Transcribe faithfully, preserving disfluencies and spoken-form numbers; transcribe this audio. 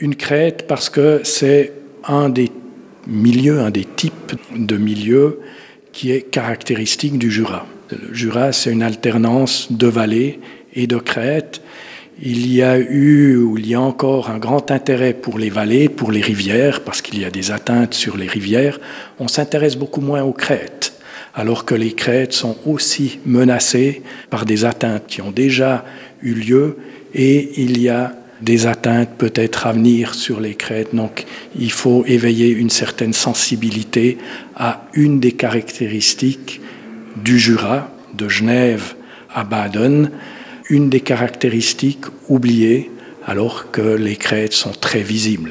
une crête parce que c'est un des milieux, un des types de milieux qui est caractéristique du Jura. Le Jura, c'est une alternance de vallées et de crêtes. Il y a eu, ou il y a encore un grand intérêt pour les vallées, pour les rivières, parce qu'il y a des atteintes sur les rivières. On s'intéresse beaucoup moins aux crêtes, alors que les crêtes sont aussi menacées par des atteintes qui ont déjà eu lieu, et il y a des atteintes peut-être à venir sur les crêtes. Donc il faut éveiller une certaine sensibilité à une des caractéristiques du Jura, de Genève à Baden, une des caractéristiques oubliées alors que les crêtes sont très visibles.